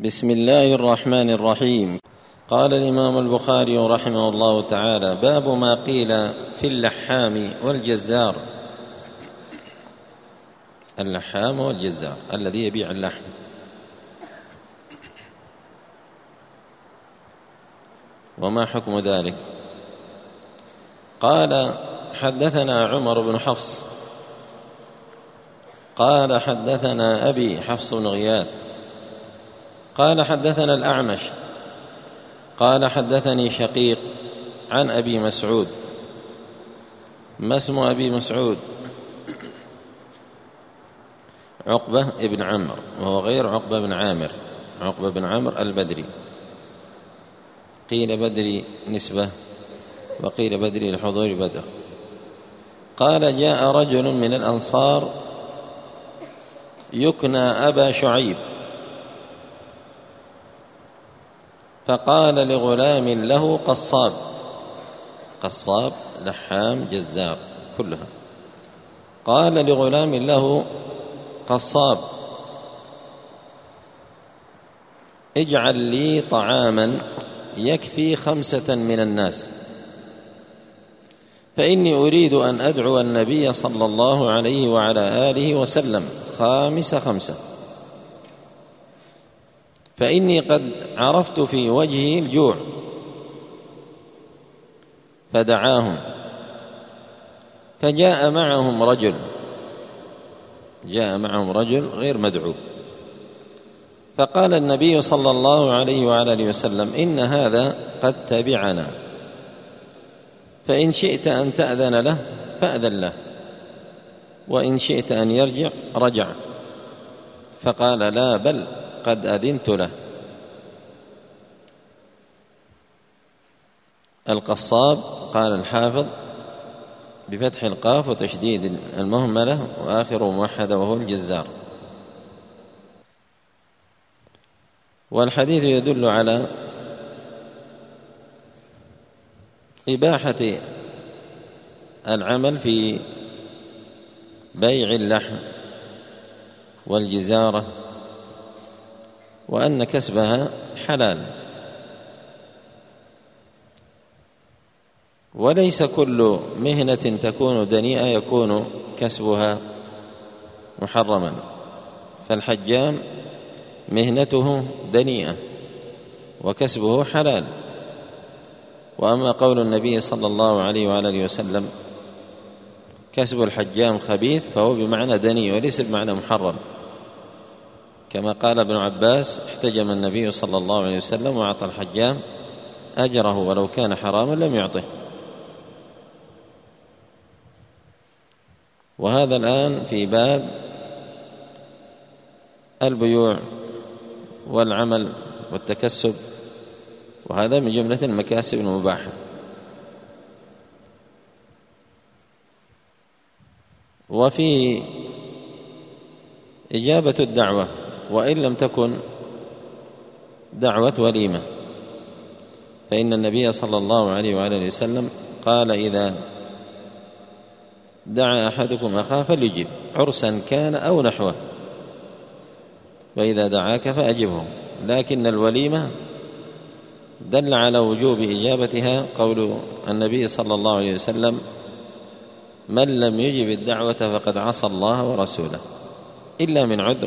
بسم الله الرحمن الرحيم. قال الإمام البخاري رحمه الله تعالى: باب ما قيل في اللحام والجزار. اللحام والجزار الذي يبيع اللحم. وما حكم ذلك؟ قال: حدثنا عمر بن حفص قال: حدثنا أبي حفص بن غياث قال: حدثنا الأعمش قال: حدثني شقيق عن أبي مسعود. ما اسم أبي مسعود؟ عقبة بن عمرو، وهو غير عقبة بن عامر. عقبة بن عمرو البدري، قيل بدري نسبة وقيل بدري لحضور بدر. قال: جاء رجل من الأنصار يكنى أبا شعيب، فقال لغلام له قصاب لحام جزار كلها. قال لغلام له قصاب: اجعل لي طعاما يكفي 5 من الناس، فإني أريد أن أدعو النبي صلى الله عليه وعلى آله وسلم 5، فإني قد عرفت في وجهه الجوع. فدعاهم، فجاء معهم رجل غير مدعو، فقال النبي صلى الله عليه وعلى آله وسلم: إن هذا قد تبعنا، فإن شئت أن تأذن له فأذن له، وإن شئت أن يرجع رجع. فقال: لا، بل قد أذنت له. القصاب قال الحافظ بفتح القاف وتشديد المهملة وآخر موحدة، وهو الجزار. والحديث يدل على إباحة العمل في بيع اللحم والجزارة، وأن كسبها حلال، وليس كل مهنة تكون دنيئة يكون كسبها محرما. فالحجام مهنته دنيئة وكسبه حلال. وأما قول النبي صلى الله عليه وآله وسلم: كسب الحجام خبيث، فهو بمعنى دنيء وليس بمعنى محرم، كما قال ابن عباس: احتجم النبي صلى الله عليه وسلم وأعطى الحجام أجره ولو كان حراما لم يعطه. وهذا الآن في باب البيوع والعمل والتكسب، وهذا من جملة المكاسب المباحة. وفي إجابة الدعوة، وإن لم تكن دعوة وليمة، فإن النبي صلى الله عليه وآله وسلم قال: إذا دعا أحدكم أخاه فليجب، عرسا كان أو نحوه، وإذا دعاك فأجبه. لكن الوليمة دل على وجوب إجابتها قول النبي صلى الله عليه وسلم: من لم يجب الدعوة فقد عصى الله ورسوله، إلا من عذر.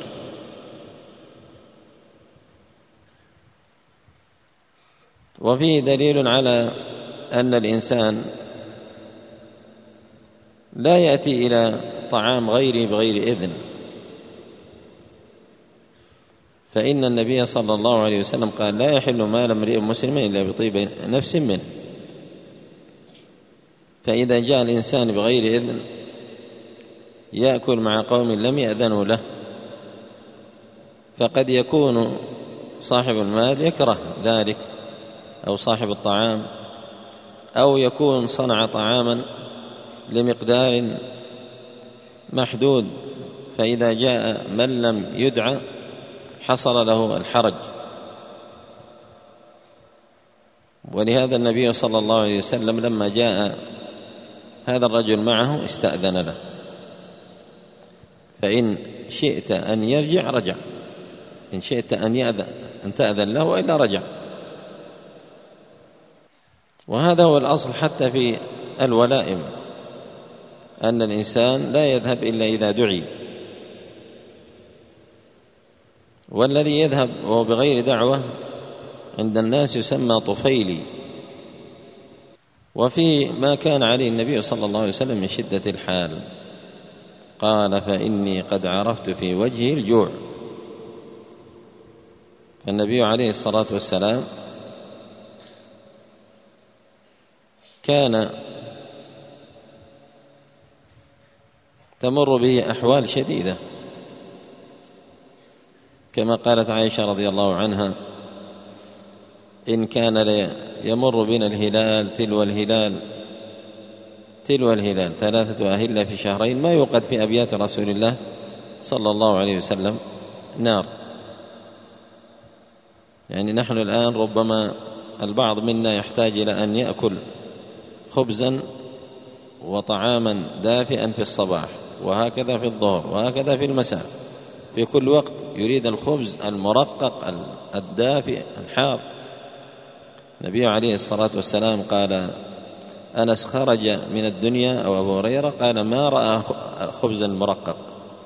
وفيه دليل على أن الإنسان لا يأتي إلى طعام غيره بغير إذن، فإن النبي صلى الله عليه وسلم قال: لا يحل مال امرئ مسلم إلا بطيب نفس منه. فإذا جاء الإنسان بغير إذن يأكل مع قوم لم يأذنوا له، فقد يكون صاحب المال يكره ذلك، أو صاحب الطعام، أو يكون صنع طعاما لمقدار محدود، فإذا جاء من لم يدعى حصل له الحرج. ولهذا النبي صلى الله عليه وسلم لما جاء هذا الرجل معه استأذن له، فإن شئت أن يرجع رجع، إن شئت أن تأذن له وإلا رجع. وهذا هو الأصل حتى في الولائم، أن الإنسان لا يذهب إلا إذا دعي، والذي يذهب وهو بغير دعوة عند الناس يسمى طفيلي. وفي ما كان عليه النبي صلى الله عليه وسلم من شدة الحال قال: فإني قد عرفت في وجهي الجوع. فالنبي عليه الصلاة والسلام كان تمر به أحوال شديدة، كما قالت عائشة رضي الله عنها: إن كان يمر بنا الهلال تلو الهلال 3 أهلة في شهرين ما يوقد في أبيات رسول الله صلى الله عليه وسلم نار. يعني نحن الآن ربما البعض منا يحتاج إلى أن يأكل خبزا وطعاما دافئا في الصباح، وهكذا في الظهر، وهكذا في المساء، في كل وقت يريد الخبز المرقق الدافئ الحار. النبي عليه الصلاة والسلام قال: أنس خرج من الدنيا، أو أبو هريرة قال: ما رأى خبزا مرقق،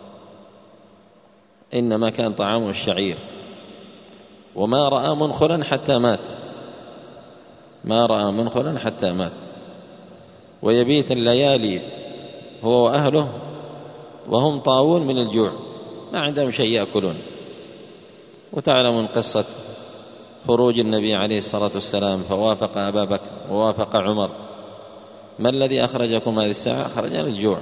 إنما كان طعامه الشعير، وما رأى منخلا حتى مات، ما رأى منخلا حتى مات. ويبيت الليالي هو وأهله وهم طاوون من الجوع، ما عندهم شيء يأكلون. وتعلمون قصة خروج النبي عليه الصلاة والسلام فوافق أبا بكر ووافق عمر: ما الذي أخرجكم هذه الساعة؟ أخرجنا الجوع.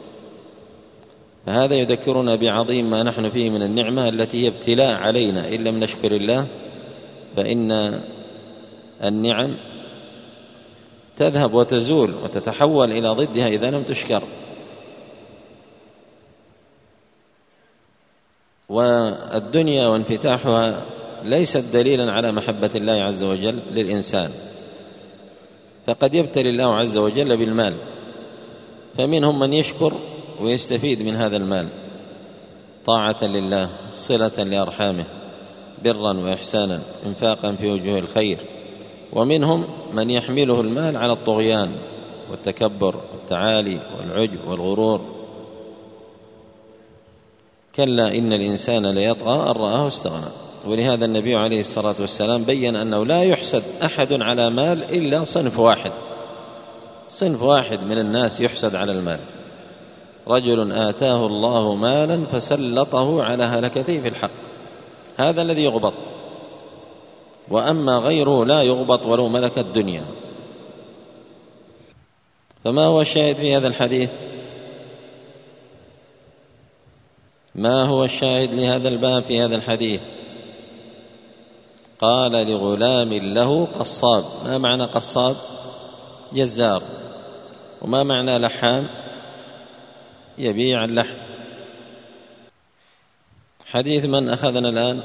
فهذا يذكرنا بعظيم ما نحن فيه من النعمة التي هي ابتلاء علينا، إن لم نشكر الله فإن النعم تذهب وتزول وتتحول إلى ضدها إذا لم تشكر. والدنيا وانفتاحها ليست دليلا على محبة الله عز وجل للإنسان، فقد يبتلي الله عز وجل بالمال، فمنهم من يشكر ويستفيد من هذا المال طاعة لله، صلة لأرحامه، برا وإحسانا، انفاقا في وجوه الخير. ومنهم من يحمله المال على الطغيان والتكبر والتعالي والعجب والغرور. كلا إن الإنسان ليطغى أن رآه استغنى. ولهذا النبي عليه الصلاة والسلام بيّن أنه لا يحسد أحد على مال إلا صنف واحد من الناس يحسد على المال: رجل آتاه الله مالا فسلطه على هلكته في الحق، هذا الذي يغبط. وأما غيره لا يغبط ولو ملك الدنيا. فما هو الشاهد في هذا الحديث؟ ما هو الشاهد لهذا الباب في هذا الحديث؟ قال: لغلام له قصاب. ما معنى قصاب؟ جزار. وما معنى لحام؟ يبيع اللحم. حديث من أخذنا الآن؟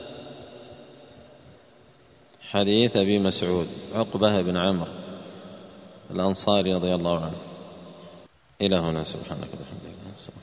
حديث أبي مسعود عقبة بن عمرو الأنصاري رضي الله عنه. إلى هنا، سبحانك وبحمدك.